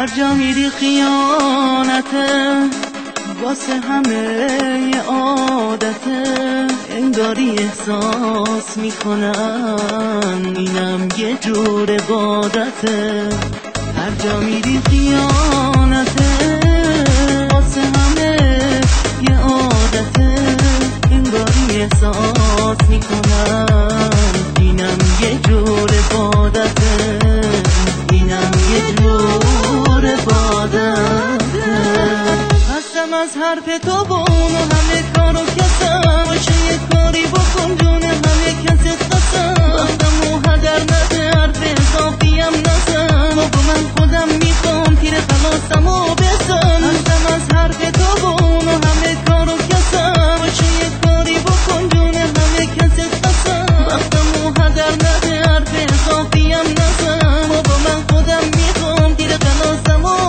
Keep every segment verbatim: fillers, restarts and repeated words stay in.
جا میری خیانته، واسه همه یه عادته، انگاری احساس میکنن اینم یه جور عبادته. هر جا میری خیانته، واسه همه یه عادته، انگاری احساس میکنن اینم یه جور عبادته، اینم یه جور عبادته. هستم از حرف تو با اون و همه کارو کسم، باشه یه کاری بکن جون همه کست قسم، وقتم و هدر نده حرف اضافیم نزن، بابا من خودم میخوام تیر خلاصم و بزن. هستم از حرف تو با اون و همه کارو کسم، باشه یه کاری بکن جون همه کست قسم، وقتم و هدر نده حرف اضافیم نزن، بابا من خودم میخوام تیر خلاصم و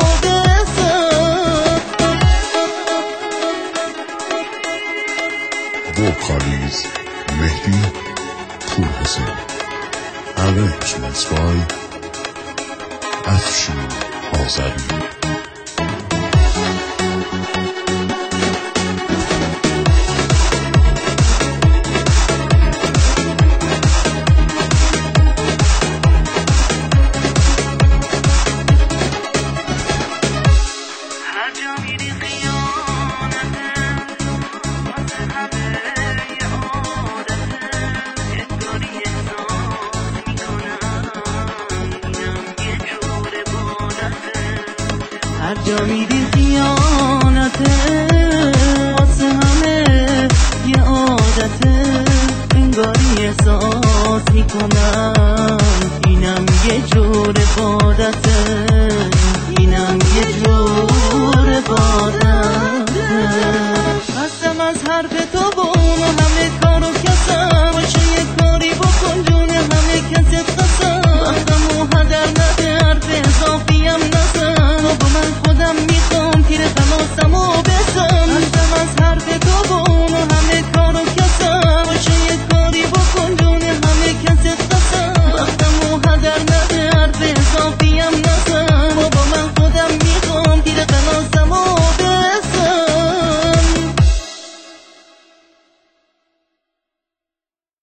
Vocalies Mehdi Purhassan. Arrangements by Afshin Azari. هر جا میری خیانته، واسه همه یه عادته، انگاری احساس میکنم اینم یه جور عبادته.